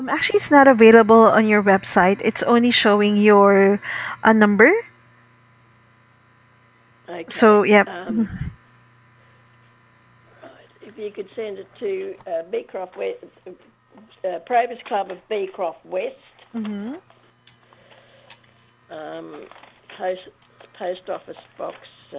Actually, it's not available on your website. It's only showing your number. So, Okay. yep. Right. If you could send it to Beecroft West, Probus Club of Beecroft West, Mm-hmm. um, post, post office box.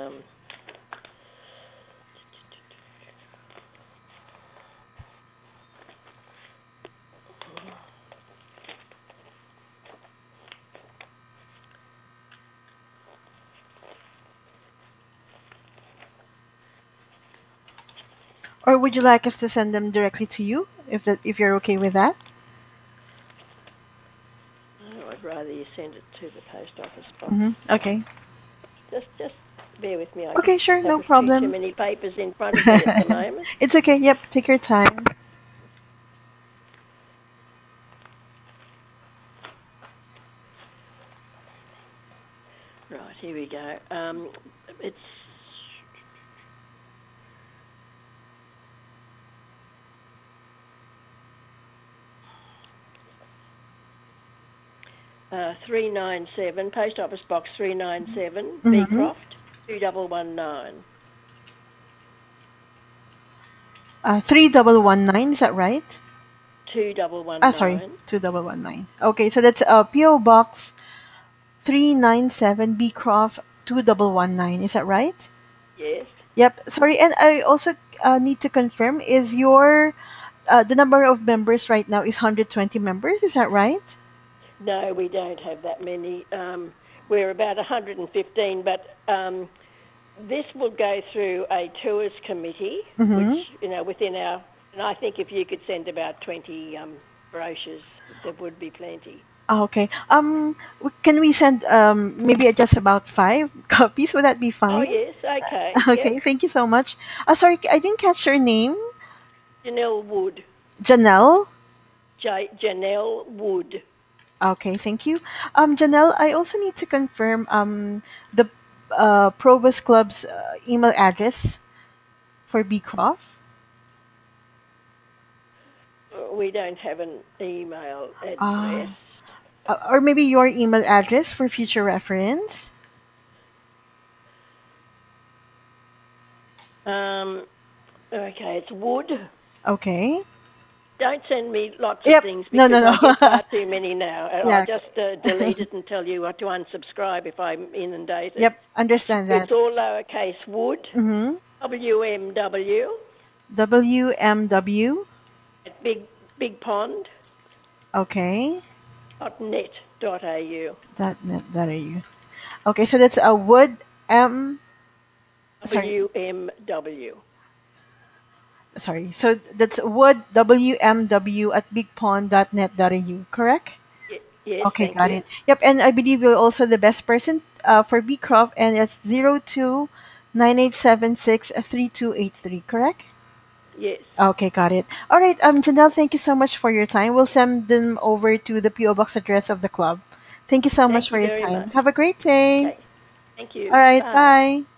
Or would you like us to send them directly to you, if you're okay with that? Oh, I'd rather you send it to the post office box. Mm-hmm. Okay. Just bear with me. I just Okay, sure, have no a few too problem. many papers in front of me at the moment. It's okay. Yep, take your time. Right, here we go. It's 397, Post Office Box 397, Mm-hmm. Beecroft, 2119. 3119. Is that right? Sorry, 2119. 2119. Okay, so that's PO Box 397 Beecroft 2119. Is that right? Yes. Yep. Sorry, and I also need to confirm: is your the number of members right now is 120 members? Is that right? No, we don't have that many. We're about 115, but this will go through a tours committee, which, Mm-hmm. within our, and I think if you could send about 20 brochures, there would be plenty. Okay. Can we send maybe just about 5 copies? Would that be Oh, fine? yes, okay, yep. Okay. Thank you so much. Sorry, I didn't catch your name. Janelle Wood. Janelle. Janelle Wood. Okay. Thank you. Janelle, I also need to confirm the Probus Club's email address for Beecroft. We don't have an email address. Ah. Or maybe your email address for future reference. Um, okay, it's Wood. Okay. Don't send me lots of Yep. things No, because no, I get no. far too many now. I'll Yeah. just delete it and tell you to unsubscribe if I'm inundated. Yep. Understand that. It's all lowercase Wood, Mm-hmm. WMW, WMW. at bigpond.net.au. Okay. .net.au. Okay, so that's a wood m. Sorry, WMW. sorry. So that's wood WMW at bigpond.net.au. Correct? Yes, Okay, thank got you. it. Yep, and I believe you're also the best person for Beecroft, and it's 02 9876 3283. Correct? Yes. Okay, got it. All right, Janelle, thank you so much for your time. We'll send them over to the PO box address of the club. Thank you so much Thank for you your very time. much. Have a great day. Okay. Thank All you. right, Bye. bye.